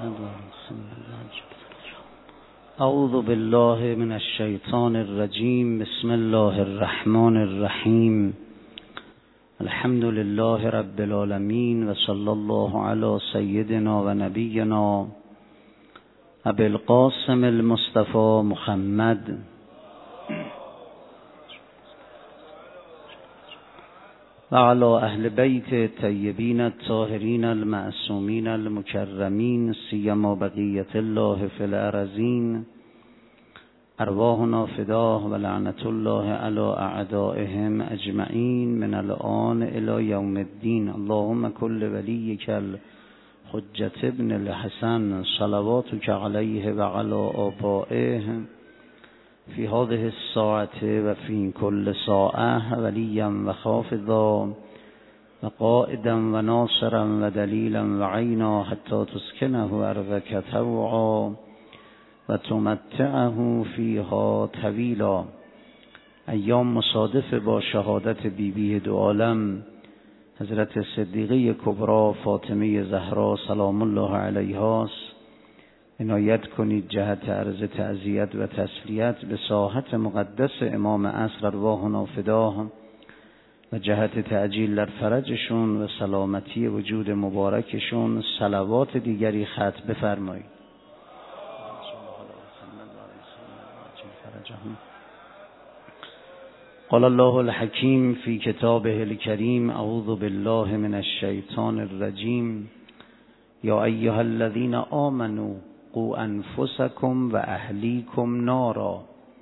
اعوذ بالله من الشیطان الرجیم. بسم الله الرحمن الرحیم. الحمد لله رب العالمین و صلی الله علی سیدنا و نبینا ابی القاسم المصطفى محمد و علی اهل بیت طیبین الطاهرین المعصومین المکرمین سیما بقیت الله فی الارضین. ارواحنا فداه و لعنت الله علی اعدائهم اجمعین من الآن الی یوم الدین. اللهم کل ولیک الحجة ابن الحسن صلواتک علیه و علی آبائه فی هذه الساعة و فی کل ساعة ولیا و خافضا و قائدا و ناصرا و دلیلا و عینا حتی تسکنه ارضک طوعا و تمتعه فیها طویلا. ایام مصادف با شهادت بیبی دو عالم حضرت صدیقه کبری فاطمه زهرا سلام الله علیها است. عنایت کنید جهت عرض تعزیت و تسلیت به ساحت مقدس امام عصر ارواحنا فداه و جهت تعجیل در فرجشون و سلامتی وجود مبارکشون صلوات دیگری ختم بفرمایید. قال الله الحکیم فی کتابه الکریم. اعوذ بالله من الشیطان الرجیم. یا ایها الذین آمنوا قوا انفسکم و اهلیکم نارا.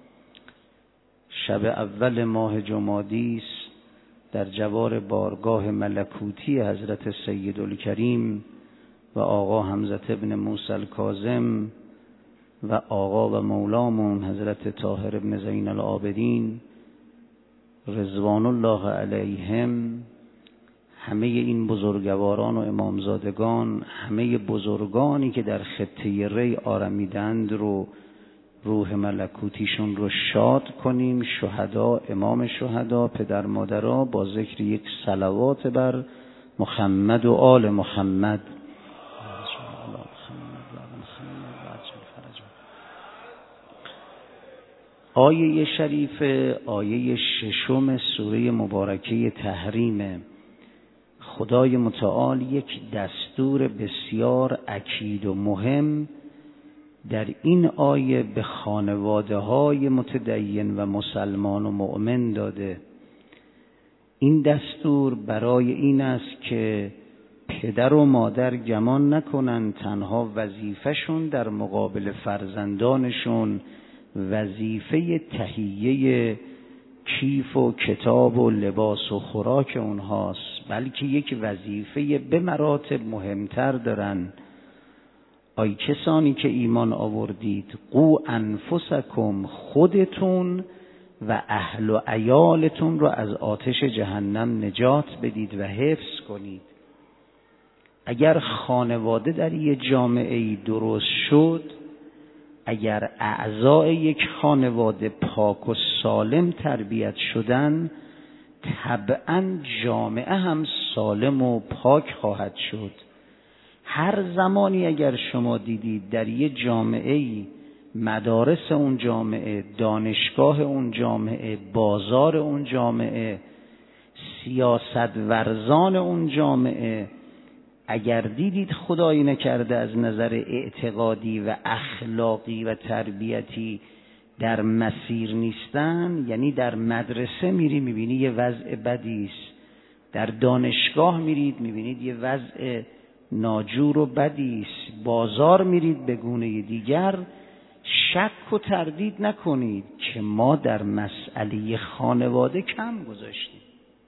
شب اول ماه جمادی است در جوار بارگاه ملکوتی حضرت سیدالکریم و آقا حمزه ابن موسی الکاظم و آقا و مولامون حضرت طاهر ابن زین العابدین رضوان الله علیهم. همه این بزرگواران و امامزادگان، همه بزرگانی که در خطه ری آرمیدند رو روح ملکوتیشون رو شاد کنیم. شهدا، امام شهدا، پدر مادرها، با ذکر یک صلوات بر محمد و آل محمد. آیه شریف آیه ششم سوره مبارکه تحریمه. خدای متعال یک دستور بسیار اکید و مهم در این آیه به خانواده های متدین و مسلمان و مؤمن داده. این دستور برای این است که پدر و مادر گمان نکنند تنها وظیفه‌شون در مقابل فرزندانشون وظیفه تهیه کیف و کتاب و لباس و خوراک اونهاست، بلکه یک وظیفه به مراتب مهمتر دارن. ای کسانی که ایمان آوردید، قو انفسکم، خودتون و اهل و عیالتون رو از آتش جهنم نجات بدید و حفظ کنید. اگر خانواده در یک جامعه درست شد، اگر اعضای یک خانواده پاک و سالم تربیت شدن، طبعاً جامعه هم سالم و پاک خواهد شد. هر زمانی اگر شما دیدید در یک جامعه، مدارس اون جامعه، دانشگاه اون جامعه، بازار اون جامعه، سیاست ورزان اون جامعه، اگر دیدید خدایی نکرده از نظر اعتقادی و اخلاقی و تربیتی در مسیر نیستن، یعنی در مدرسه میری میبینی یه وضع بدی است، در دانشگاه میرید میبینید یه وضع ناجور و بدی است، بازار میرید به گونه دیگر، شک و تردید نکنید که ما در مسئله خانواده کم گذاشتیم.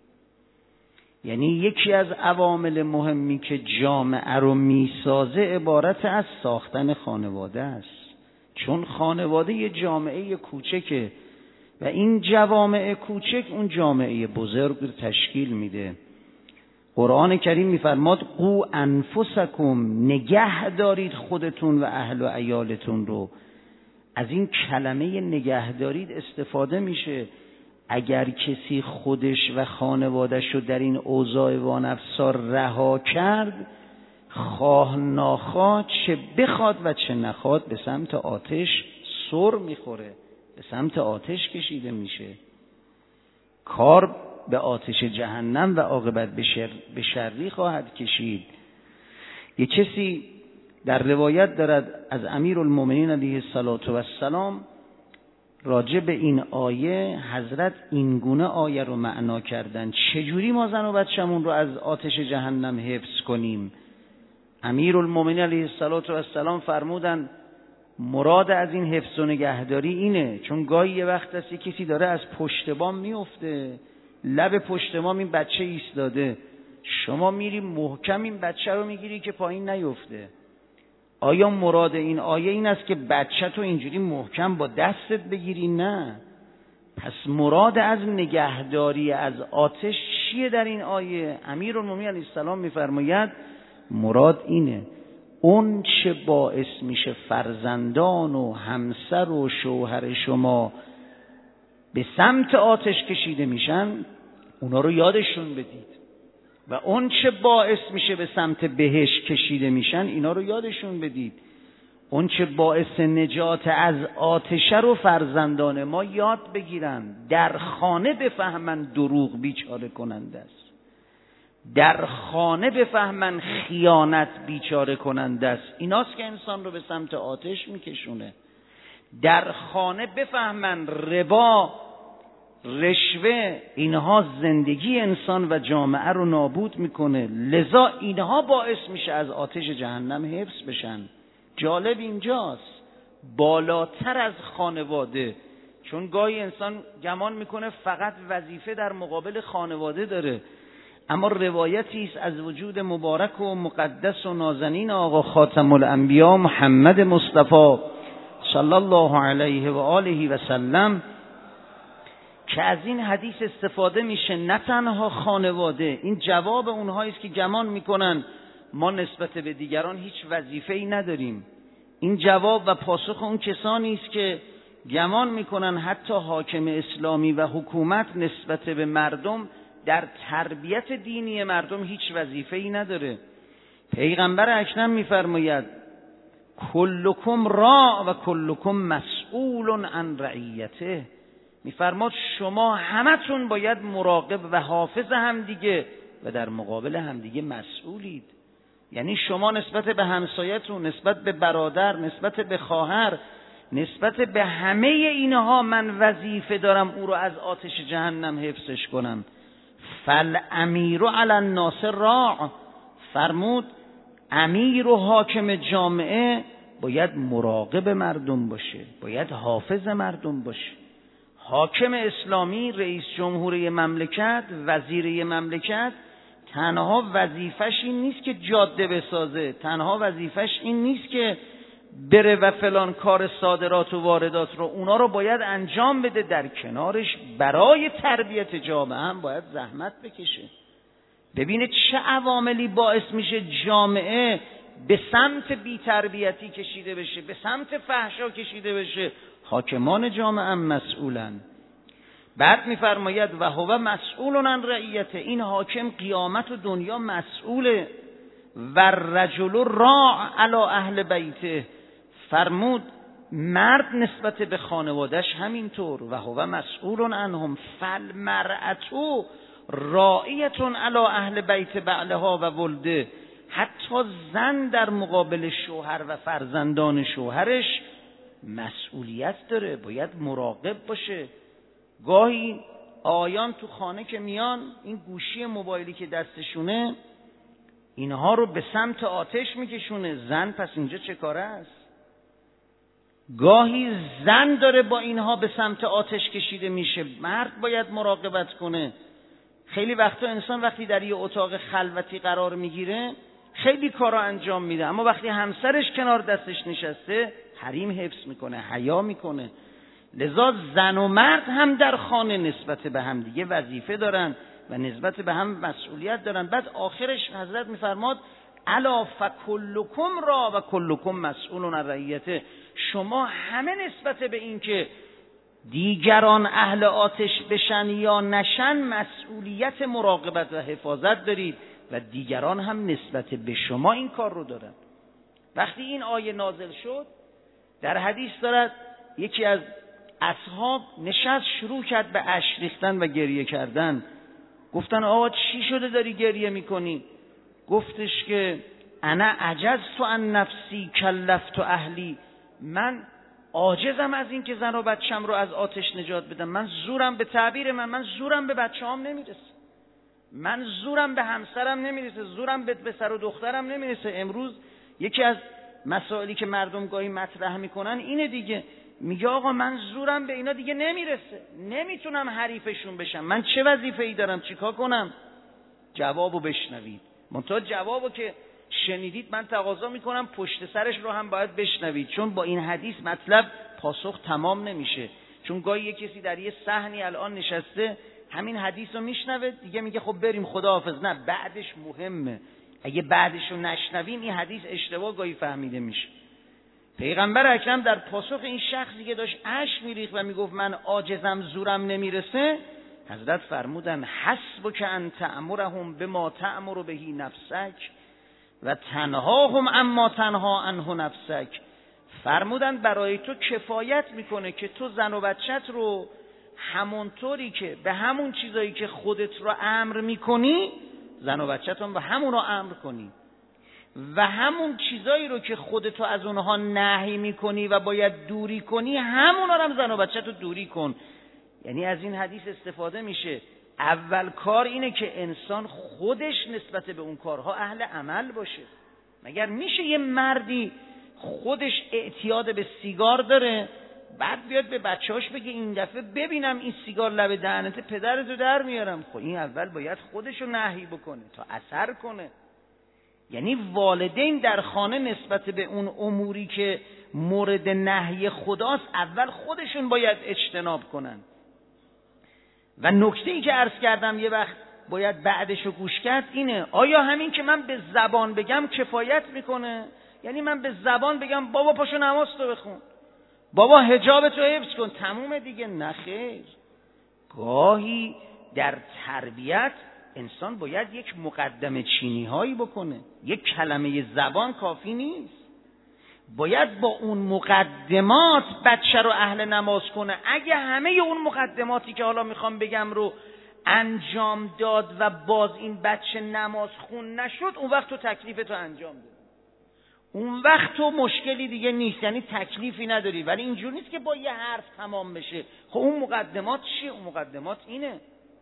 یعنی یکی از عوامل مهمی که جامعه رو میسازه عبارت از ساختن خانواده است. چون خانواده یه جامعه کوچکه و این جوامع کوچک اون جامعه بزرگ رو تشکیل میده. قرآن کریم میفرماد قو انفسکم، نگه دارید خودتون و اهل و عیالتون رو. از این کلمه نگه دارید استفاده میشه. اگر کسی خودش و خانوادش رو در این اوضاع وانفسار رها کرد، خواه ناخواه چه بخواد و چه نخواد به سمت آتش سر میخوره، به سمت آتش کشیده میشه. کار به آتش جهنم و عاقبت به شری خواهد کشید. یک کسی در روایت دارد از امیرالمومنین علیه السلام راجع به این آیه، حضرت اینگونه آیه رو معنا کردن: چجوری ما زن و بچه‌مون رو از آتش جهنم حفظ کنیم؟ امیرالمومنین علیه السلام فرمودن مراد از این حفظ و نگهداری اینه، چون گاهی یه وقت هست کسی داره از پشت بام میفته، لب پشت بام این بچه ایستاده، شما میری محکم این بچه رو میگیری که پایین نیفته. آیا مراد این آیه این است که بچه تو اینجوری محکم با دستت بگیری؟ نه. پس مراد از نگهداری از آتش چیه در این آیه؟ امیرالمومنین علیه السلام میفرماید مراد اینه: اون چه باعث میشه فرزندان و همسر و شوهر شما به سمت آتش کشیده میشن، اونا رو یادشون بدید، و اون چه باعث میشه به سمت بهشت کشیده میشن، اینا رو یادشون بدید. اون چه باعث نجات از آتش رو فرزندان ما یاد بگیرن، در خانه بفهمن دروغ بیچاره کننده است، در خانه بفهمن خیانت بیچاره کننده است. ایناست که انسان رو به سمت آتش میکشونه. در خانه بفهمن ربا، رشوه، اینها زندگی انسان و جامعه رو نابود میکنه، لذا اینها باعث میشه از آتش جهنم حفظ بشن. جالب اینجاست، بالاتر از خانواده، چون گاهی انسان گمان میکنه فقط وظیفه در مقابل خانواده داره، اما روایتی است از وجود مبارک و مقدس و نازنین آقا خاتم الانبیا محمد مصطفی صلی الله علیه و آله و سلم که از این حدیث استفاده میشه. نه تنها خانواده، این جواب اونهایی است که گمان میکنن ما نسبت به دیگران هیچ وظیفه‌ای نداریم. این جواب و پاسخ اون کسانی است که گمان میکنن حتی حاکم اسلامی و حکومت نسبت به مردم در تربیت دینی مردم هیچ وظیفه‌ای نداره. پیغمبر اکرم میفرماید کلکم راع و کلکم مسئول عن رعیته. میفرماد شما همتون باید مراقب و حافظ همدیگه و در مقابل همدیگه مسئولید. یعنی شما نسبت به همسایتون، نسبت به برادر، نسبت به خواهر، نسبت به همه اینها من وظیفه دارم او رو از آتش جهنم حفظش کنم. فالامیر علی الناس راع، فرمود امیر و حاکم جامعه باید مراقب مردم باشه، باید حافظ مردم باشه. حاکم اسلامی، رئیس جمهوری مملکت، وزیر مملکت، تنها وظیفش این نیست که جاده بسازه، تنها وظیفش این نیست که بره و فلان کار صادرات و واردات رو، اونا رو باید انجام بده، در کنارش برای تربیت جامعه هم باید زحمت بکشه. ببینه چه عواملی باعث میشه جامعه به سمت بی‌تربیتی کشیده بشه، به سمت فحشا کشیده بشه. حاکمان جامعه هم مسئولن. بعد میفرماید و هو مسئول عن رعیته، این حاکم قیامت و دنیا مسئوله. و رجل راع علی اهل بیته، فرمود مرد نسبت به خانوادهش همینطور. و هو مسئول عنهم فالمرأة راعیة علی اهل بیت بعلها و ولده، حتی زن در مقابل شوهر و فرزندان شوهرش مسئولیت داره، باید مراقب باشه. گاهی آیان تو خانه که میان، این گوشی موبایلی که دستشونه اینها رو به سمت آتش میکشونه. زن پس اینجا چه کاره است؟ گاهی زن داره با اینها به سمت آتش کشیده میشه، مرد باید مراقبت کنه. خیلی وقتا انسان وقتی در یه اتاق خلوتی قرار میگیره خیلی کارا انجام میده، اما وقتی همسرش کنار دستش نشسته حریم حفظ میکنه، حیا میکنه. لذا زن و مرد هم در خانه نسبت به هم دیگه وظیفه دارن و نسبت به هم مسئولیت دارن. بعد آخرش حضرت میفرماد الا فکلکم را و کلکم مسئول عن رعیته، شما همه نسبت به این که دیگران اهل آتش بشن یا نشن مسئولیت مراقبت و حفاظت دارید. و دیگران هم نسبت به شما این کار رو دارن. وقتی این آیه نازل شد، در حدیث دارد یکی از اصحاب نشست شروع کرد به اشک ریختن و گریه کردن. گفتن آقا چی شده داری گریه میکنی؟ گفتش که انا عجزت عن نفسی کلفت اهلی، من عاجزم از این که زن و بچم رو از آتش نجات بدم. من زورم به تعبیر من زورم به بچه‌هام نمیرسه، من زورم به همسرم نمیرسه، زورم به پسر و دخترم نمیرسه. امروز یکی از مسائلی که مردم گاهی مطرح میکنن اینه دیگه، میگه آقا من زورم به اینا دیگه نمیرسه، نمیتونم حریفشون بشم، من چه وظیفه‌ای دارم، چیکار کنم؟ جوابو بشنوید. منتها جوابو که شنیدید من تقاضا میکنم پشت سرش رو هم باید بشنوید، چون با این حدیث مطلب پاسخ تمام نمیشه. چون گاهی یه کسی در یه صحنی الان نشسته همین حدیث رو میشنوه دیگه، میگه خب بریم خداحافظ. نه، بعدش مهمه، اگه بعدش رو نشنویم این حدیث اشتباه گاهی فهمیده میشه. پیغمبر اکرم در پاسخ این شخصی که داشت اشک میریخت و میگفت من عاجزم زورم نمیرسه، حضرت فرمودن حسبک ان تأمرهم بما تأمر به نفسک و تنهاهم اما تنها عنه نفسک. فرمودن برای تو کفایت میکنه که تو زن و بچت رو همونطوری که به همون چیزایی که خودت رو امر میکنی زن و بچت هم به همون رو امر کنی، و همون چیزایی رو که خودتو از اونها نهی میکنی و باید دوری کنی همونا رو هم زن و بچت رو دوری کن. یعنی از این حدیث استفاده میشه اول کار اینه که انسان خودش نسبت به اون کارها اهل عمل باشه. مگر میشه یه مردی خودش اعتیاد به سیگار داره بعد بیاد به بچه‌هاش بگه این دفعه ببینم این سیگار لب دهنت پدرتو در میارم؟ خب این اول باید خودشو نهی بکنه تا اثر کنه. یعنی والدین در خانه نسبت به اون اموری که مورد نهی خداست اول خودشون باید اجتناب کنن. و نکته‌ای که عرض کردم یه وقت باید بعدشو گوش کرد اینه، آیا همین که من به زبان بگم کفایت میکنه؟ یعنی من به زبان بگم بابا پاشو نماز تو بخون، بابا حجابتو حفظ کن، تمومه دیگه؟ نخیر. گاهی در تربیت انسان باید یک مقدمه چینی هایی بکنه، یک کلمه زبان کافی نیست، باید با اون مقدمات بچه رو اهل نماز کنه. اگه همه اون مقدماتی که حالا میخوام بگم رو انجام داد و باز این بچه نماز خون نشد، اون وقت تو تکلیفتو انجام دادی، اون وقت تو مشکلی دیگه نیست، یعنی تکلیفی نداری. ولی اینجور نیست که با یه حرف تمام بشه. خب اون مقدمات چیه؟ اون مقدمات اینه: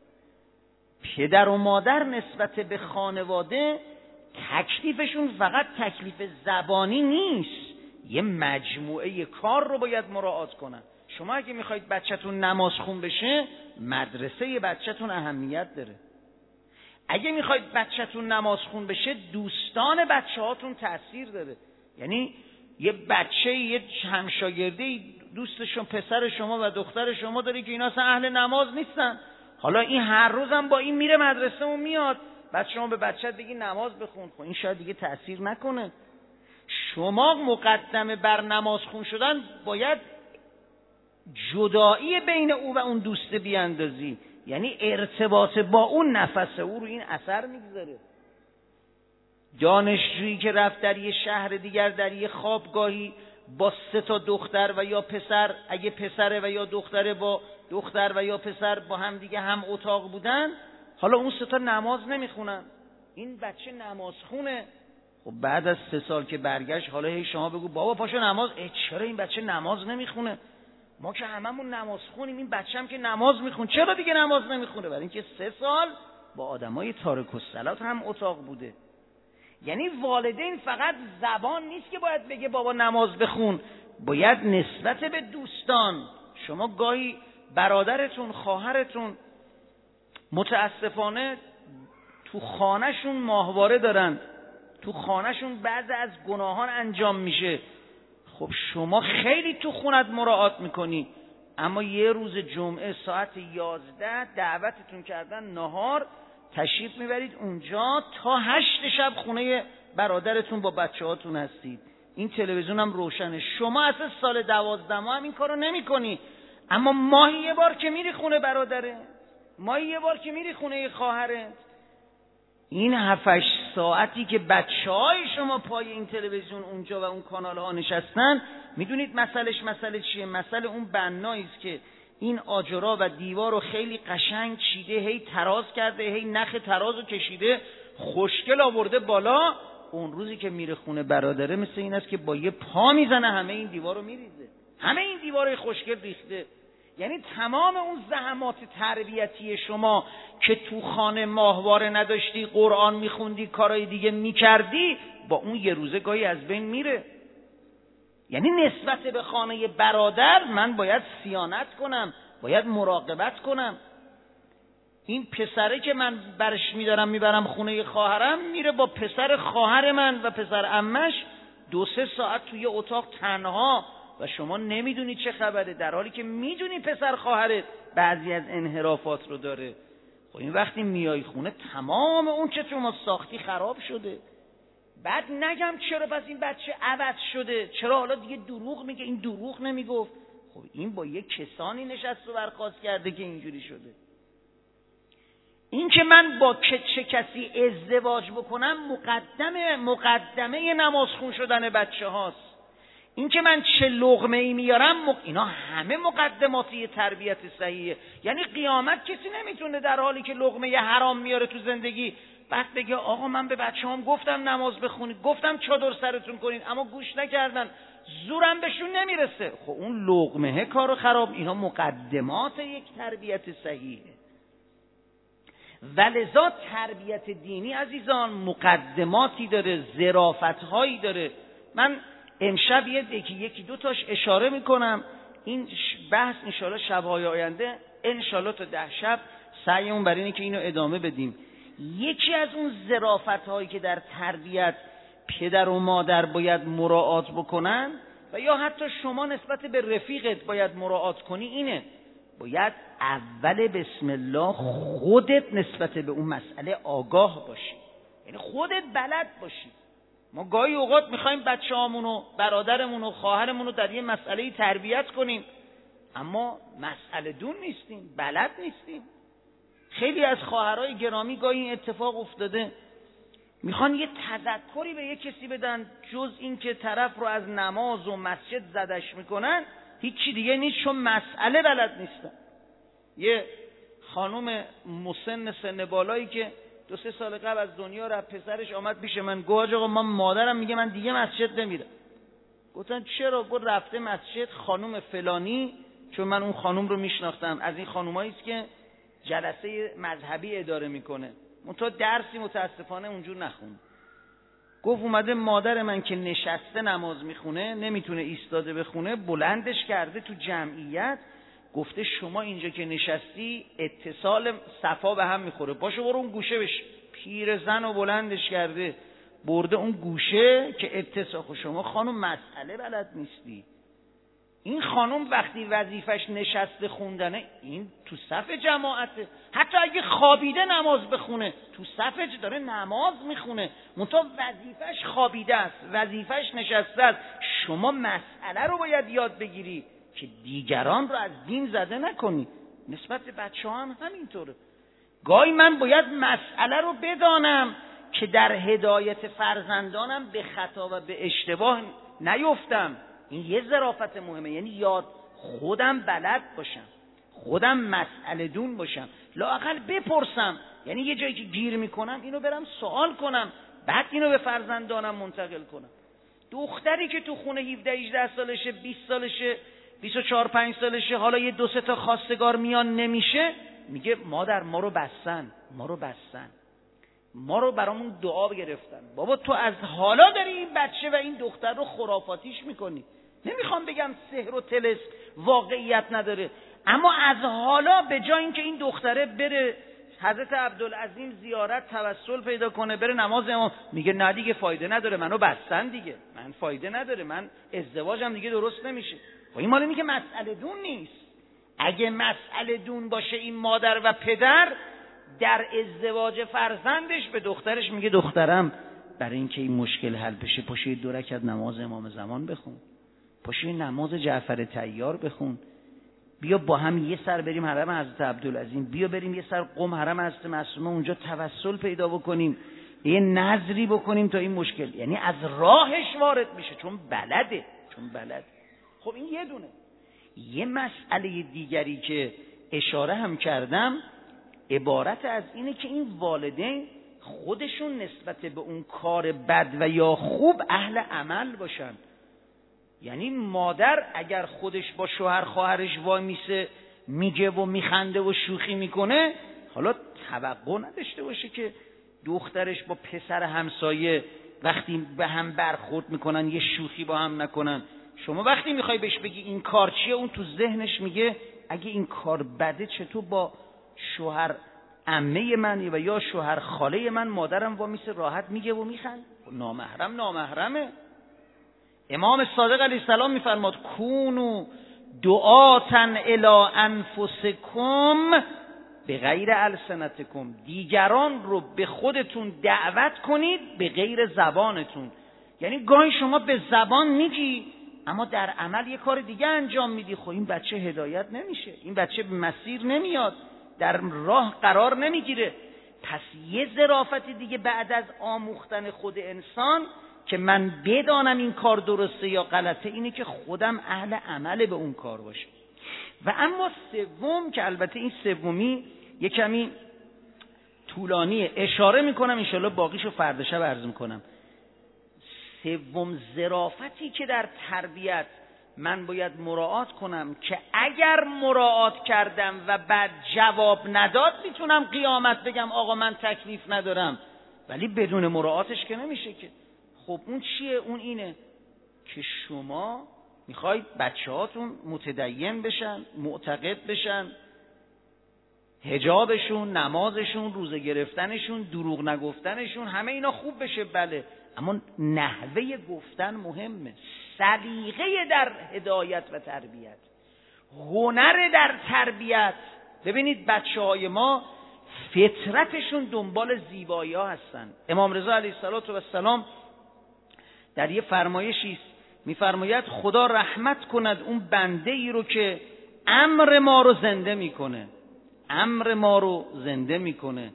پدر و مادر نسبت به خانواده تکلیفشون فقط تکلیف زبانی نیست، یه مجموعه کار رو باید مراعات کنن. شما اگه میخواید بچه‌تون نماز خون بشه، مدرسه بچه‌تون اهمیت داره. اگه میخواید بچه‌تون نماز خون بشه، دوستان بچه‌هاتون تأثیر داره. یعنی یه بچه، یه همشاگرده دوستشون پسر شما و دختر شما داره که اینا اصلا اهل نماز نیستن، حالا این هر روزم با این میره مدرسه و میاد، بعد شما به بچه‌ت بگی نماز بخون، خب این شاید دیگه تأثیر نکنه. شما مقدمه بر نماز خون شدن باید جدایی بین او و اون دوست بیاندازی، یعنی ارتباط با اون نفس او رو این اثر میگذاره. دانشجویی که رفت در یه شهر دیگر در یه خوابگاهی با 3 تا دختر و یا پسر، اگه پسره و یا دختره با دختر و یا پسر با هم دیگه هم اتاق بودن، حالا اون 3 تا نماز نمیخونن، این بچه نماز خونه. خب بعد از 3 سال که برگشت، حالا هی شما بگو بابا پاشو نماز، چرا این بچه نماز نمیخونه؟ ما که هممون نماز خونیم، این بچه‌م که نماز میخونه، چرا دیگه نماز نمیخونه؟ برای اینکه 3 سال با آدمای تارک الصلات هم اتاق بوده. یعنی والدین فقط زبان نیست که باید بگه بابا نماز بخون، باید نسبت به دوستان. شما گاهی برادرتون، خواهرتون متاسفانه تو خانهشون ماهواره دارن، تو خانهشون بعضی از گناهان انجام میشه. خب شما خیلی تو خونت مراعات میکنی، اما یه روز جمعه ساعت 11 دعوتتون کردن نهار، تشریف میبرید اونجا تا 8 شب خونه برادرتون با بچه‌هاتون هستید، این تلویزیون هم روشنه. شما اصلا سال 12 هم این کارو نمی کنی، اما ماهی یه بار که میری خونه برادره، ماهی یه بار که میری خونه خواهرت، این 7-8 ساعتی که بچه‌های شما پای این تلویزیون اونجا و اون کانال ها نشستن، میدونید مسئله چیه؟ مسئله اون بنایی است که این آجرها و دیوار رو خیلی قشنگ چیده، هی تراز کرده، هی نخ ترازو کشیده، خوشگل آورده بالا. اون روزی که میره خونه برادره مثل این است که با یه پا میزنه همه این دیوار رو میریزه، همه این دیوارهای خوشگل ریخته. یعنی تمام اون زحمات تربیتی شما که تو خانه ماهواره نداشتی، قرآن میخوندی، کارهای دیگه میکردی، با اون یه روزه گاهی از بین میره. یعنی نسبت به خانه برادر من باید صیانت کنم، باید مراقبت کنم. این پسره که من برش میبرم خونه خواهرم، میره با پسر خواهر من و پسر عمش 2-3 ساعت توی اتاق تنها و شما نمیدونی چه خبره، در حالی که میدونی پسر خواهرت بعضی از انحرافات رو داره. خب این وقتی میای خونه تمام اون که شما ساختی خراب شده. بعد نگم چرا پس این بچه عوض شده، چرا حالا دیگه دروغ میگه، این دروغ نمیگفت. خب این با یه کسانی نشست و برخاست کرده که اینجوری شده. این که من با چه کسی ازدواج بکنم مقدمه نماز خون شدن بچه هاست. این که من چه لقمه ای میارم اینا همه مقدماتی تربیت صحیحه. یعنی قیامت کسی نمیتونه در حالی که لقمه حرام میاره تو زندگی بعد بگه آقا من به بچه‌هام گفتم نماز بخونید، گفتم چادر سرتون کنید، اما گوش نکردن، زورم بهشون نمیرسه. خب اون لقمه کارو خراب. اینا مقدمات یک تربیت صحیحه. ولذا تربیت دینی عزیزان مقدماتی داره، ظرافت‌هایی داره. من امشب یکی دو تاش اشاره میکنم. این بحث انشالله شب‌های آینده انشالله تا 10 شب سعیمون بر اینه که اینو ادامه بدیم. یکی از اون ظرافت‌هایی که در تربیت پدر و مادر باید مراعات بکنن و یا حتی شما نسبت به رفیقت باید مراعات کنی اینه: باید اول بسم الله خودت نسبت به اون مسئله آگاه باشی، یعنی خودت بلد باشی. ما گاهی اوقات میخوایم بچه‌هامونو، برادرمونو، خواهرمونو در یه مسئله تربیت کنیم، اما مسئله دون نیستیم، بلد نیستیم. خیلی از خواهرای گرامی گاهی این اتفاق افتاده، میخوان یه تذکری به یه کسی بدن جز این که طرف رو از نماز و مسجد زدش میکنن، هیچی دیگه نیست، چون مسئله بلد نیستن. یه خانم مسن سن بالایی که 2-3 سال قبل از دنیا رفت، پسرش آمد پیش من، گفت آقا من مادرم میگه من دیگه مسجد نمیرم. گفتن چرا؟ گفت رفته مسجد خانم فلانی، چون من اون خانم رو میشناختم، از این خانومایی است که جلسه مذهبی اداره میکنه، منتها درسی متاسفانه اونجور نخونه. گفت اومده مادر من که نشسته نماز میخونه، نمیتونه ایستاده بخونه، بلندش کرده تو جمعیت، گفته شما اینجا که نشستی اتصال صفا به هم میخوره، پاشو برو اون گوشه بش. پیرزن و بلندش کرده برده اون گوشه که اتصال. شما خانم مسئله بلد نیستی. این خانم وقتی وظیفش نشسته خوندنه، این تو صف جماعته، حتی اگه خوابیده نماز بخونه تو صف داره نماز میخونه، منتها وظیفش خوابیده است، وظیفش نشسته است. شما مسئله رو باید یاد بگیری که دیگران رو از دین زده نکنی. نسبت به بچه‌ها هم همینطوره. گاهی من باید مسئله رو بدانم که در هدایت فرزندانم به خطا و به اشتباه نیفتم. این یه ظرافت مهمه، یعنی یاد خودم بلد باشم، خودم مسئله دون باشم، لااقل بپرسم، یعنی یه جایی که گیر میکنم اینو برم سوال کنم، بعد اینو به فرزندانم منتقل کنم. دختری که تو خونه 17-18 سالشه، 20 سالشه، 24-25 سالشه، حالا یه 2-3 تا خواستگار میان نمیشه، میگه مادر ما رو بستن، ما رو برامون دعا گرفتن. بابا تو از حالا داری این بچه و این دختر رو خرافاتیش میکنی. نمیخوام بگم سحر و طلسم واقعیت نداره، اما از حالا به جای اینکه این دختره بره حضرت عبدالعظیم زیارت توسل پیدا کنه، بره نماز امام، میگه نه دیگه فایده نداره، منو بستن دیگه، من فایده نداره، من ازدواجم دیگه درست نمیشه. خب این مال اینه که مسئله دون نیست. اگه مسئله دون باشه این مادر و پدر، در ازدواج فرزندش به دخترش میگه دخترم برای اینکه این مشکل حل بشه پاشو 2 رکعت نماز امام زمان بخون، پاشو نماز جعفر طیار بخون، بیا با هم یه سر بریم حرم حضرت عبدالعظیم، بیا بریم یه سر قم حرم حضرت معصومه، اونجا توسل پیدا بکنیم، یه نظری بکنیم تا این مشکل، یعنی از راهش وارد میشه چون بلده. خب این یه دونه. یه مسئله دیگری که اشاره هم کردم عبارت از اینه که این والدین خودشون نسبت به اون کار بد و یا خوب اهل عمل باشن. یعنی مادر اگر خودش با شوهر خواهرش وای میسه میگه و میخنده و شوخی میکنه، حالا توقع نداشته باشه که دخترش با پسر همسایه وقتی به هم برخورد میکنن یه شوخی با هم نکنن. شما وقتی میخوای بهش بگی این کار چیه، اون تو ذهنش میگه اگه این کار بده چطور با شوهر عمه من و یا شوهر خاله من مادرم وامیسه راحت میگه و میخند. نامحرمه. امام صادق علیه السلام میفرماد کونوا دعاتن الی انفسکم به غیر السنتکم، دیگران رو به خودتون دعوت کنید به غیر زبانتون. یعنی گاهی شما به زبان میگی اما در عمل یه کار دیگه انجام میدی، خب این بچه هدایت نمیشه، این بچه به مسیر نمیاد، در راه قرار نمیگیره. پس یه ظرافت دیگه بعد از آموختن خود انسان که من بدانم این کار درسته یا غلطه اینه که خودم اهل عمل به اون کار باشه. و اما سوم که البته این سومی یه کمی طولانیه، اشاره میکنم انشالله باقیشو فردا شب عرض میکنم. سوم ظرافتی که در تربیت من باید مراعات کنم که اگر مراعات کردم و بعد جواب نداد میتونم قیامت بگم آقا من تکلیف ندارم، ولی بدون مراعاتش که نمیشه که. خب اون چیه؟ اون اینه که شما میخواید بچه هاتون متدین بشن، معتقد بشن، حجابشون، نمازشون، روزه گرفتنشون، دروغ نگفتنشون، همه اینا خوب بشه، بله، اما نحوه گفتن مهمه، سلیقه در هدایت و تربیت، هنر در تربیت. ببینید بچه های ما فطرتشون دنبال زیبایی ها هستن. امام رضا علیه السلام در یه فرمایشی میفرماید خدا رحمت کند اون بنده ای رو که امر ما رو زنده میکنه.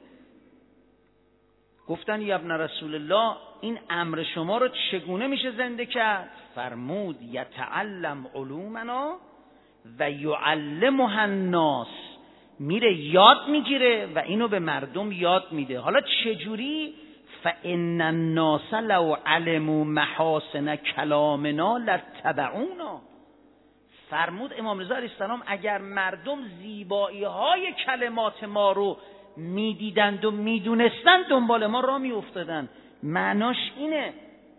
گفتن یا ابن رسول الله این امر شما رو چگونه میشه زنده کرد؟ فرمود یتعلم علومنا و یعلمها الناس، میره یاد میگیره و اینو به مردم یاد میده. حالا چجوری؟ فان الناس لو علموا محاسن کلامنا لاتبعونا. فرمود امام رضا علیه السلام اگر مردم زیبایی های کلمات ما رو میدیدند و میدونستند دنبال ما را میافتادند. معناش اینه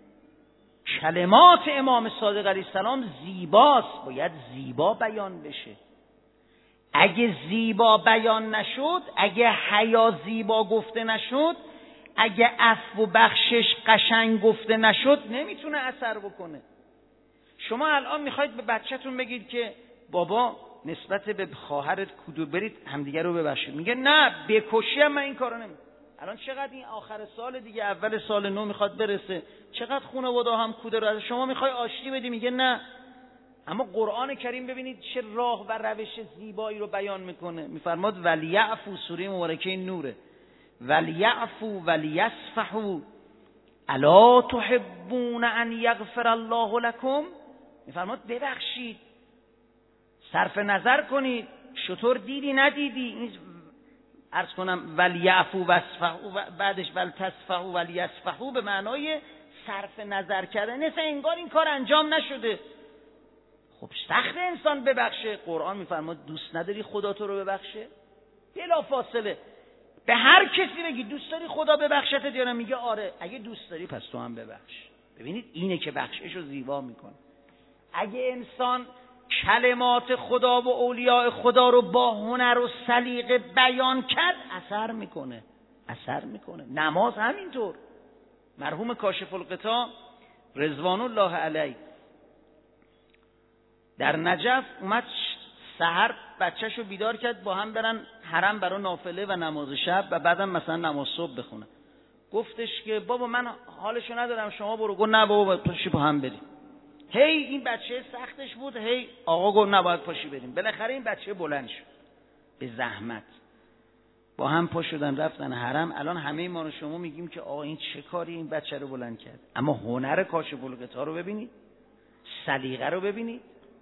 کلمات امام صادق علیه السلام زیباست، باید زیبا بیان بشه. اگه زیبا بیان نشد، اگه حیا زیبا گفته نشد، اگه عفو و بخشش قشنگ گفته نشد، نمیتونه اثر بکنه. شما الان میخواید به بچه‌تون بگید که بابا نسبت به خواهرت کدو برید همدیگه رو ببخشید، میگه نه بکشیم من این کارو نمیکنم. الان چقدر این آخر سال دیگه اول سال نو میخواد برسه، چقدر خانواده هم کوده رو شما میخوای آشتی بدی، میگه نه. اما قرآن کریم ببینید چه راه و روش زیبایی رو بیان میکنه. میفرماد ولیعفو، سوره مبارکه نوره، ولیعفو ولیصفحوا الا تحبون ان یغفر الله لكم. میفرماد ببخشید، صرف نظر کنید، شطور دیدی ندیدی. این عرض کنم ولیعفو وصفحوا بعدش ولتصفحوا ولیصفحوا به معنای صرف نظر کردن، مثل انگار این کار انجام نشده. خب سخت انسان ببخشه. قرآن میفرماد دوست نداری خدا تو رو ببخشه؟ بلا فاصله به هر کسی بگی دوست داری خدا ببخشت یا نه، میگه آره. اگه دوست داری پس تو هم ببخش. ببینید اینه که بخشش رو زیبا میکنه. اگه انسان کلمات خدا و اولیاء خدا رو با هنر و سلیقه بیان کرد اثر میکنه. نماز همینطور. مرحوم کاشف الغطا رضوان الله علیه در نجف اومد سحر بچه‌شو بیدار کرد با هم برن حرم برای نافله و نماز شب و بعدم مثلا نماز صبح بخونن. گفتش که بابا من حالشو ندارم، شما برو. گفت نه بابا پاشو با هم بریم. این بچه سختش بود، آقا گفت نباید پاشی بریم. بالاخره این بچه بلند شد به زحمت، با هم پا شدن رفتن حرم. الان همه ما و شما میگیم که آقا این چه کاری این بچه رو بلند کرد، اما هنر کاشف الغطا رو ببینید، سلیقه رو ببینید.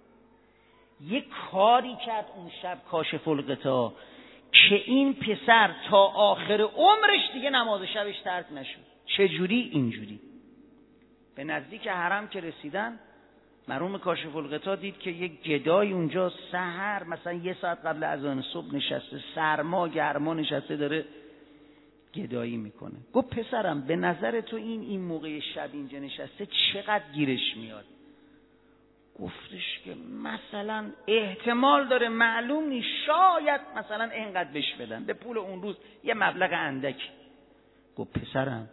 یک کاری کرد اون شب کاشف الغطا که این پسر تا آخر عمرش دیگه نماز شبش ترک نشد. چجوری؟ اینجوری. به نزدیک حرم که رسیدن، مرحوم کاشف الغطا دید که یک گدای اونجا سحر مثلا 1 ساعت قبل اذان صبح نشسته، سرما گرما نشسته داره گدایی میکنه. گفت پسرم به نظر تو این موقع شب اینجا نشسته چقدر گیرش میاد؟ گفتش که مثلا احتمال داره، معلوم نیست، شاید مثلا اینقدر بهش بدن به پول اون روز یه مبلغ اندکی. گفت پسرم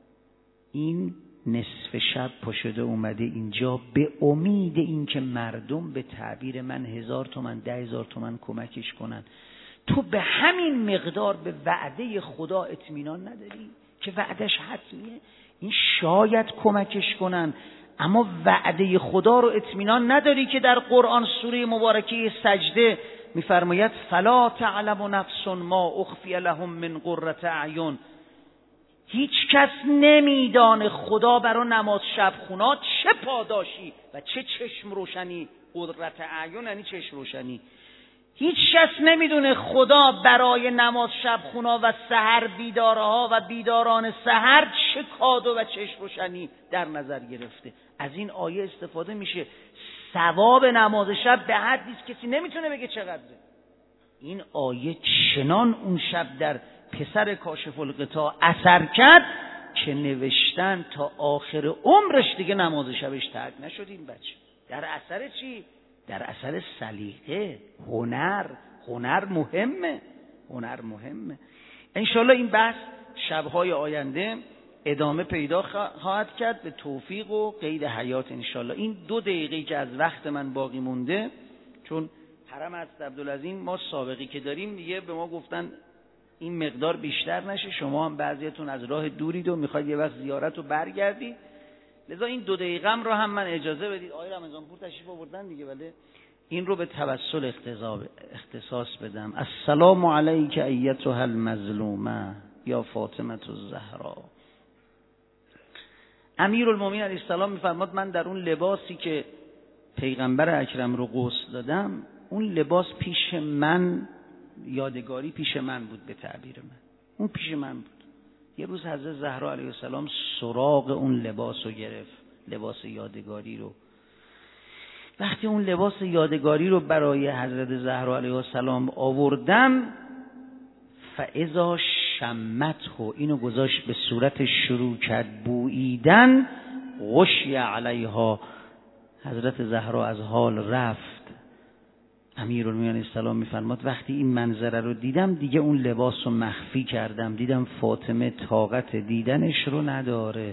این نصف شب پا شده اومده اینجا به امید این که مردم به تعبیر من 1000 تومن 10,000 تومن کمکش کنن. تو به همین مقدار به وعده خدا اطمینان نداری که وعدش حتمیه؟ این شاید کمکش کنن، اما وعده خدا رو اطمینان نداری که در قرآن سوره مبارکه سجده میفرماید فلا تعلم نفس ما اخفی لهم من قرة اعین. هیچ کس نمیدانه خدا برای نماز شب خونا چه پاداشی و چه چشم روشنی. قرة اعین یعنی چشم روشنی. هیچ کس نمیدونه خدا برای نماز شب خونا و سحر بیدارها و بیداران سحر چه کادو و چشم روشنی در نظر گرفته. از این آیه استفاده میشه. ثواب نماز شب به حدی است کسی نمیتونه بگه چقدره. این آیه چنان اون شب در پسر کاشف الغطا اثر کرد که نوشتن تا آخر عمرش دیگه نماز شبش ترک نشد این بچه. در اثر چی؟ در اثر سلیقه، هنر مهمه. انشالله این بحث شبهای آینده ادامه پیدا خواهد کرد به توفیق و قید حیات انشالله. این 2 دقیقه که از وقت من باقی مونده، چون حرم حضرت عبدالعظیم ما سابقی که داریم دیگه به ما گفتن این مقدار بیشتر نشه، شما هم بعضیتون از راه دورید و میخواید یه وقت زیارت رو برگردید، لذا این 2 دقیقه‌ام رو هم من اجازه بدید. آقای رمضانپور تشریف آوردن دیگه، ولی این رو به توسل اختصاص بدم. السلام علیک ایتها المظلومه یا فاطمه الزهرا. امیرالمومنین علیه السلام میفرماد من در اون لباسی که پیغمبر اکرم رو غسل دادم، اون لباس پیش من یادگاری پیش من بود، به تعبیر من اون پیش من بود. یه روز حضرت زهرا علیه السلام سراغ اون لباس رو گرفت، لباس یادگاری رو. وقتی اون لباس یادگاری رو برای حضرت زهرا علیه السلام آوردم، فاذا شمته، اینو گذاشت به صورت شروع کرد بوییدن، غشی علیها، حضرت زهرا از حال رفت. امیرالمومنین علیه السلام میفرماد وقتی این منظره رو دیدم دیگه اون لباس رو مخفی کردم، دیدم فاطمه طاقت دیدنش رو نداره.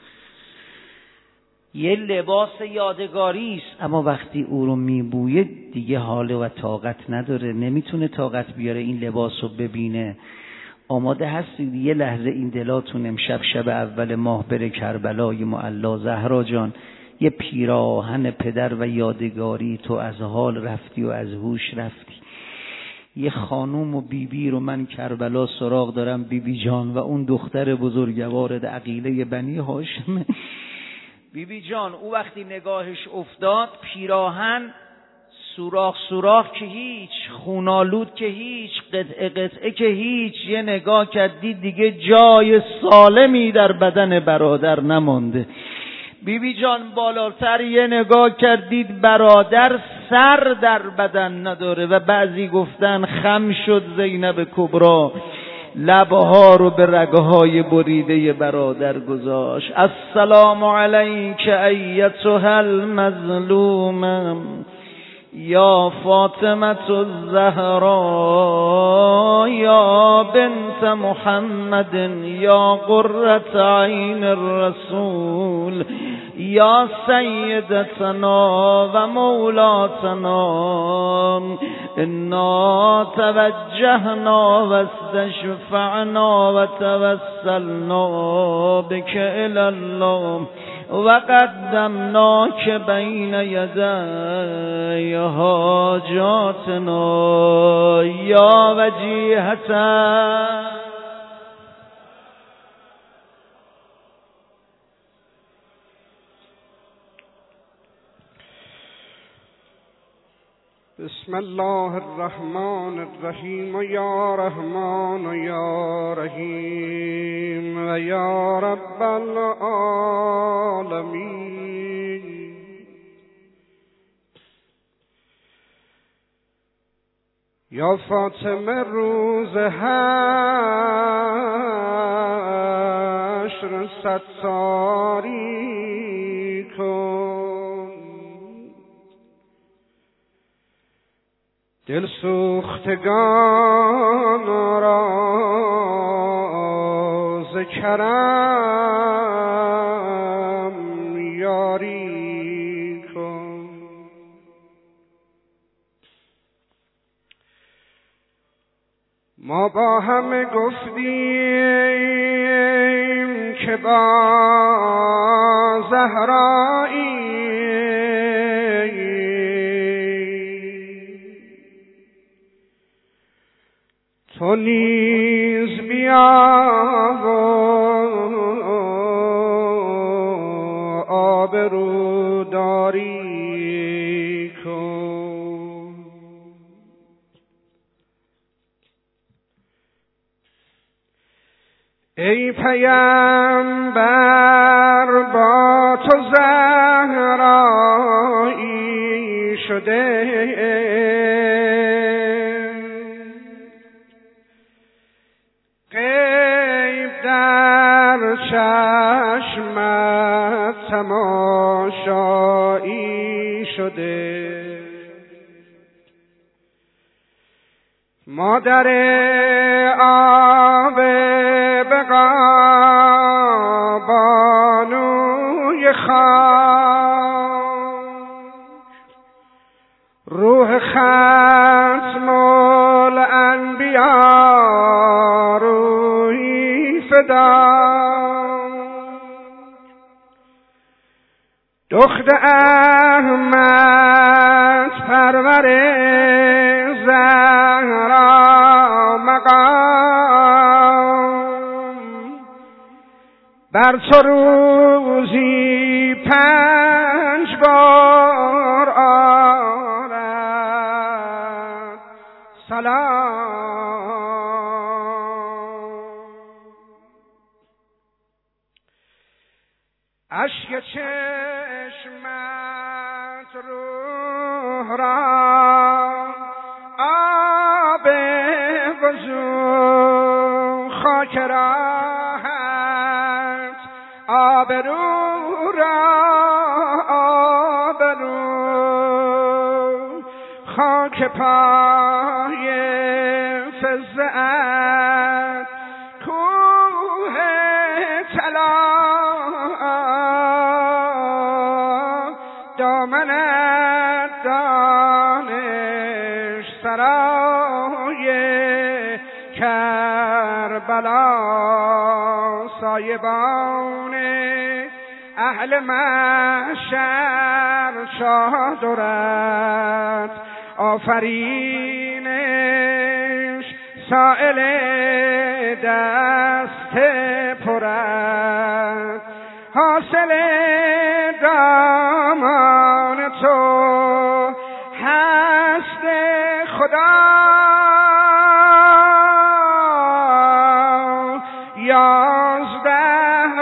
یه لباس یادگاری است، اما وقتی او رو میبویه دیگه حال و طاقت نداره، نمیتونه طاقت بیاره این لباس رو ببینه. آماده هستید یه لحظه این دلاتون امشب شب اول ماه بره کربلای معلا؟ زهرا جان یه پیراهن پدر و یادگاری، تو از حال رفتی و از هوش رفتی. یه خانوم و بیبی رو من کربلا سراغ دارم، بیبی جان، و اون دختر بزرگوار عقیله بنی هاشم. بیبی جان او وقتی نگاهش افتاد، پیراهن سوراخ که هیچ، خونالود که هیچ، قطعه که هیچ، یه نگاه کردید دیگه جای سالمی در بدن برادر نمانده. بیبی جان بالاتر یه نگاه کردید برادر سر در بدن نداره، و بعضی گفتن خم شد زینب کبرا، لبها رو به رگهای بریده برادر گذاشت. السلام علیک ایتها المظلومه یا فاطمه الزهرا یا بنت محمد یا قرة عین الرسول یا سیدتنا و مولاتنا، انا توجهنا و استشفعنا و توسلنا بک الی الله و قدمناک بین یدی حاجاتنا یا وجیهة. بسم الله الرحمن الرحیم یا رحمان یا رحیم و یا رب العالمین. یا فاطمه روز حشر ستاری کن، دل سوختگان را ز کرم یاری کن. ما با همه گفتیم که با زهرایی تو نیز بیا و آبروداری کن. ای پیامبر با تو زهرایی شده، چشمت تماشایی شده. مادر آب بقا بانوی خاک، روح ختم الانبیا روحی فدا. دختر احمد پرور زهرا مقام، بر تو روزی 5 بار آرد سلام. اشک چشمت روح را آب وضو، خاک راحت آبرو را آبرو، خاک پای فزعت کوه طلا، دامنت دانش سرای کربلا، سایبان اهل محشر چادرت آفرینش، سائل دست پرت، حاصل دامان تو هست خدا. 11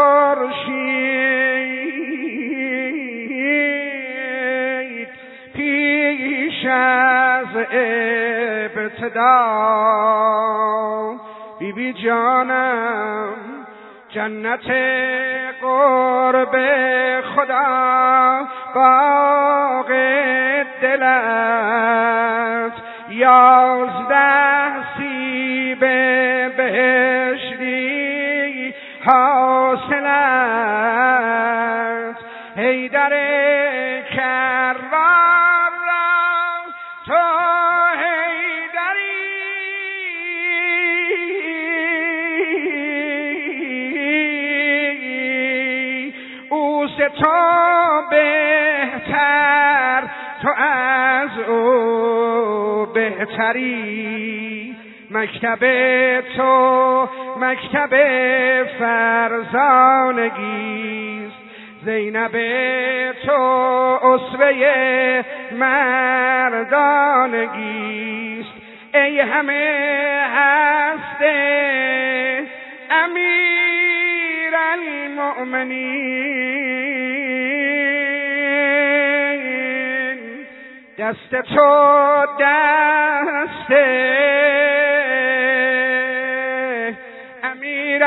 خورشید پیش از ابتدا. بی بی جانم جنت قرب خدا، باغ دلت 11 سیب بهشتی حاصلت. حیدر کرار را تو حیدری، او تو از او بهتری، مکتب تو مکتب فرزانگیست، زینب تو اسوه مردانگیست. ای همه هسته امیر المؤمنین، دست تو دست امیر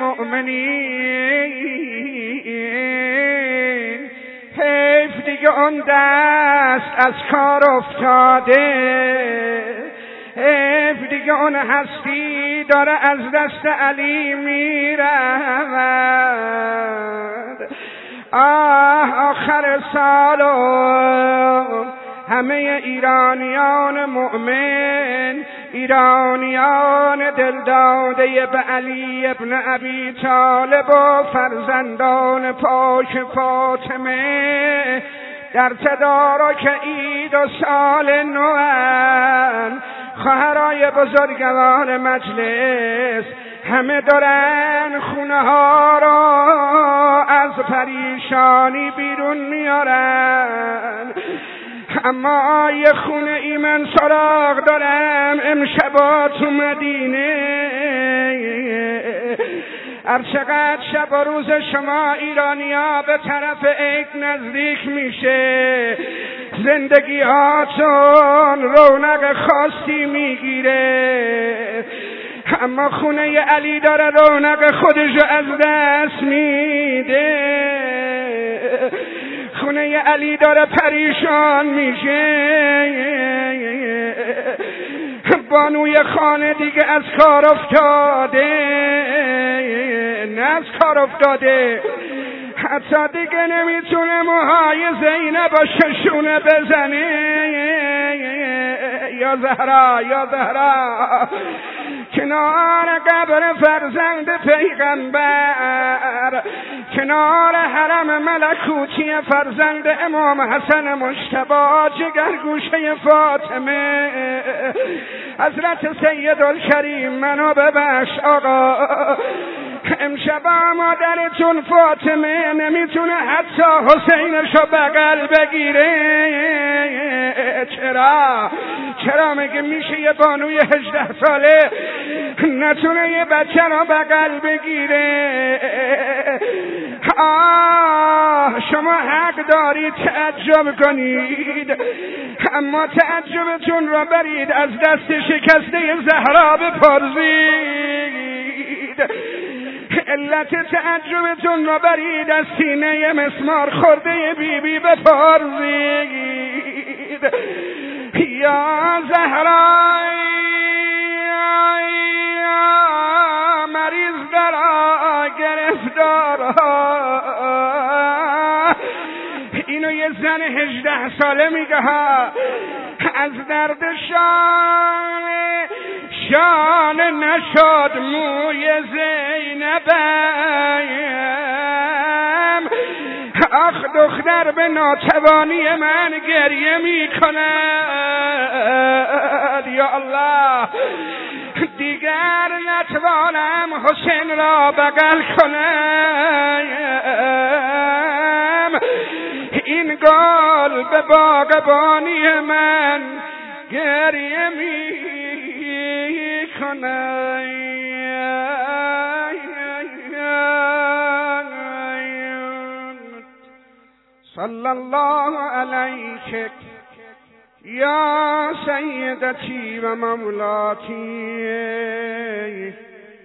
المؤمنین. حیف دیگه اون دست از کار افتاده، حیف دیگه اون هستی داره از دست علی میرود. آخر سال همه ایرانیان مؤمن، ایرانیان دلداده به علی ابن ابی طالب و فرزندان پاک فاطمه در تدارک عید و سال نوان، خواهرای بزرگوار مجلس همه دارن خونه ها را از پریشانی بیرون میارن. اما یه خونه ای من سراغ دارم امشبا تو مدینه. هر چقدر شب و روز شما ایرانیا به طرف عید نزدیک میشه، زندگی هاتون رونق خاصی میگیره، اما خونه علی داره رونق خودشو از دست میده. خونه علی داره پریشان میشه. بانوی خانه دیگه از کار افتاده، نه از کار افتاده، حتی دیگه نمیتونه موهای زینب با ششونه بزنه. یا زهرا یا زهرا، کنار قبر فرزند پیغمبر، کنار حرم ملکوتی فرزند امام حسن مجتبی جگرگوشه فاطمه، حضرت سیدالکریم منو ببخش آقا، امشب مادرتون فاطمه نمیتونه حتی حسینشو بغل بگیره. چرا مگه میشه یه بانوی 18 ساله نتونه یه بچه رو بغل بگیره؟ شما حق دارید تعجب کنید، اما تعجبتون رو برید از دست شکسته زهرا بپرسید، علت تعجبتون رو برید از سینه مسمار خورده بیبی بپرسید. یا زهرا مریض دارا گرفتار، اینو یه زن 18 ساله میگه از درد شان نشد موی زینبم، آخ دختر به ناتوانی من گریه میکند. یا الله دیگر نتوانم حسین را بغل کنم، این گل به باغبانی من گریه میکند. صلی الله علیک یا سیدتی و مولاتی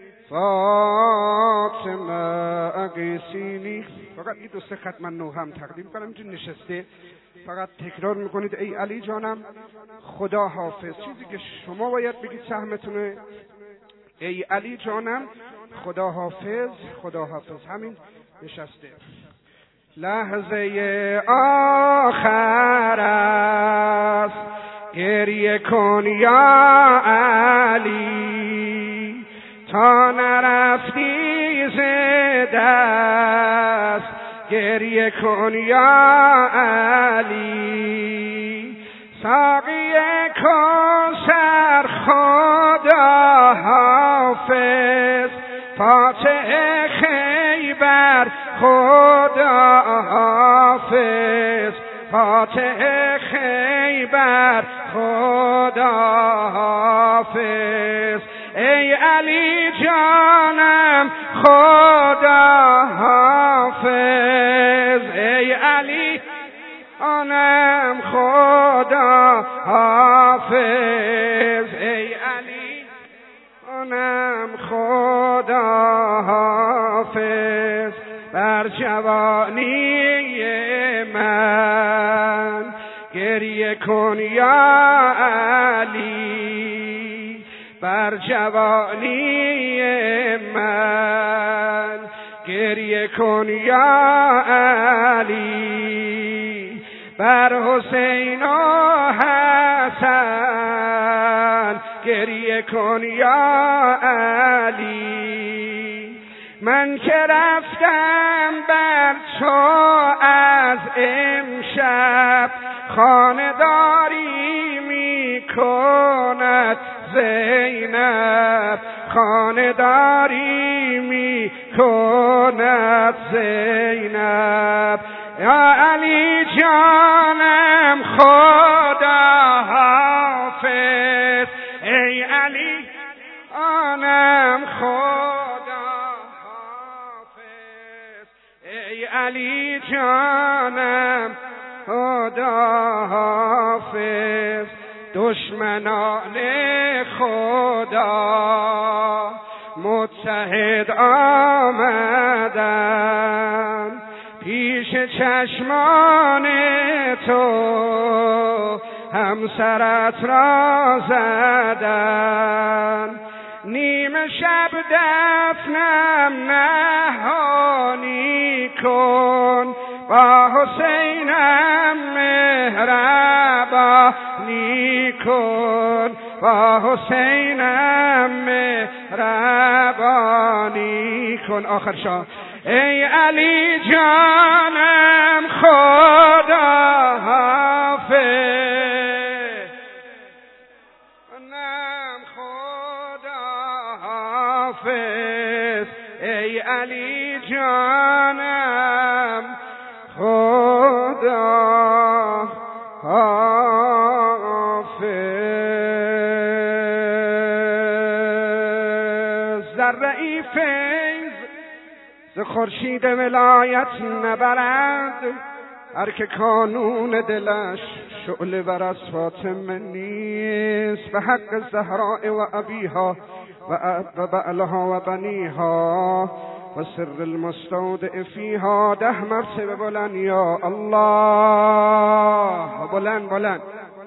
فاطمه اقیسینی. فقط این دو سه خط من نو هم تقدیم کنم، اینجا نشسته فقط تکرار میکنید ای علی جانم خدا حافظ، چیزی که شما باید بگید سهمتونه، ای علی جانم خدا حافظ خدا حافظ، همین نشسته. لحظه آخر است گریه کن یا علی، تا نرفتی ز دست گریه کن یا علی، ساقی کوثر خدا حافظ، فاتح خیبر خدا حافظ، فاتح خیبر خدا حافظ. ای علی جانم خدا حافظ، ای علی جانم خدا حافظ، ای علی جانم خدا حافظ. بر جوانی من گریه کن یا علی، بر جوانی من گریه کن یا علی، بر حسین و حسن گریه کن یا علی. من که رفتم بر تو از امشب، خانه‌داری می کند زینب، خانه‌داری می کند زینب. یا علی جانم خدا حافظ، ای علی جانم خدا حافظ، ای علی جانم خدا حافظ. دشمنان خدا متحد آمدند، پیش چشمان تو همسرت را زدند. نیمه شب دفنم نهانی کن، با حسینم مهربانی کن، با حسینم مهربانی کن. آخر شاه ای علی جانم خدا حافظ، نم خدا حافظ، ای علی جانم خدا حافظ. ذره‌ای فیض ز خورشید ولایت نبرد، هر که کانون دلش شعله ور از فاطمه نیست. به حق زهراء و ابیها و بعلها و بنیها و سر المستودع فیها 10 مرتبه بلند یا الله، بلند بلند.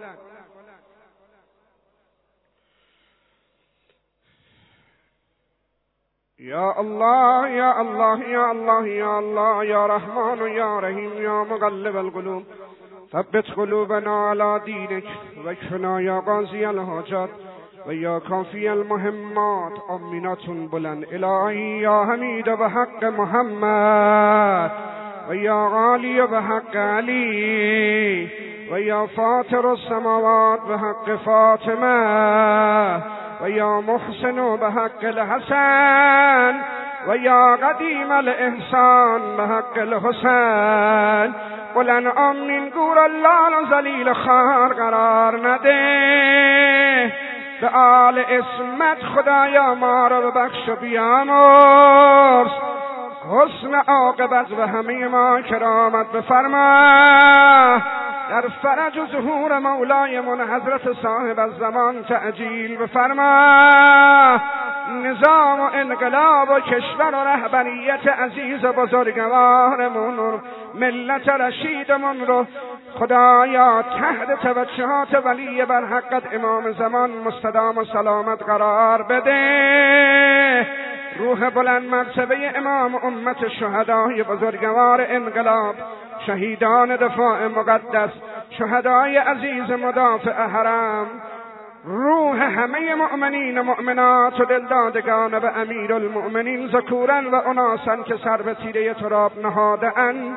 یا الله یا الله یا الله یا الله یا رحمان و یا رحیم یا مقلب القلوب ثبت قلوبنا علی دینک و اکفنا یا قاضی الحاجات و یا کافی المهمات. آمیناتون بلند. الهی یا حمید به حق محمد و یا غالی به حق علی و یا فاطر السماوات به حق فاطمه و یا محسن به حق الحسن و یا قدیم الاحسان به حق الحسن. بلند آمین. گور الله ذلیل خار قرار نده. به آل اسمت خدایا ما را ببخش و بیامرز. حسن عاقبت و همه ما کرامت بفرما. در فرج و ظهور مولایمون حضرت صاحب الزمان تعجیل بفرما. نظام و انقلاب و کشور و رهبریت عزیز بزرگوارمون رو، ملت رشیدمون رو خدایا تحت توجهات ولی بر حقت امام زمان مستدام و سلامت قرار بده. روح بلند مرتبه امام امت شهدای بزرگوار انقلاب، شهیدان دفاع مقدس، شهدای عزیز مدافع حرم، روح همه مؤمنین و مؤمنات و دلدادگان به امیر المؤمنین ذکورا و اناسا که سر به تیره تراب نهاده‌اند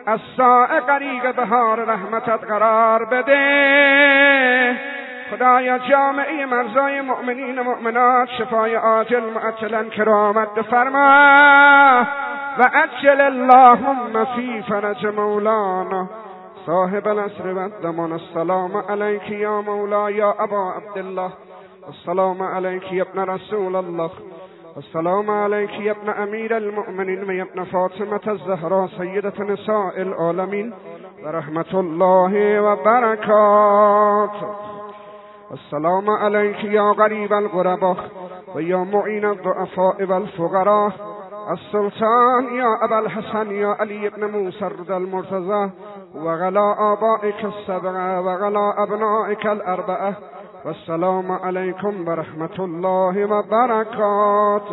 از ساعه غریق بهار رحمتت قرار بده. خدایا جامعه مرزای مؤمنین و مؤمنات شفای عاجل معجلا کرامت بفرما و عجل اللهم فی فرج مولانا صاحب العصر و الزمان. السلام علیک یا مولا یا ابا عبدالله، السلام علیک یا ابن رسول الله، السلام علیک یا ابن امیر المؤمنین و یا ابن فاطمه الزهرا سیدة نساء العالمین و رحمت الله و برکاته. السلام علیک یا غریب الغرباء و یا معین الضعفاء والفقراء، السلطان یا ابا الحسن یا علی ابن موسی الرضا المرتضى و غلا آبائک السبعه و غلا ابنائک الاربعه. والسلام علیکم و رحمت الله و برکاته.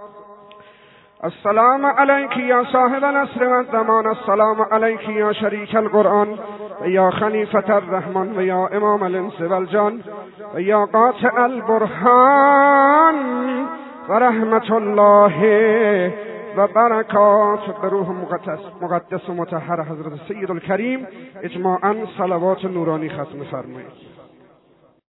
السلام علیک یا صاحب العصر و الزمان، السلام علیک یا شریک القرآن و یا خلیفة الرحمن و یا امام الانس والجان و یا قاطع البرهان و رحمت الله و برکات. به روح مقدس و مطهر حضرت سید الکریم اجماعاً صلوات نورانی ختم فرمایید.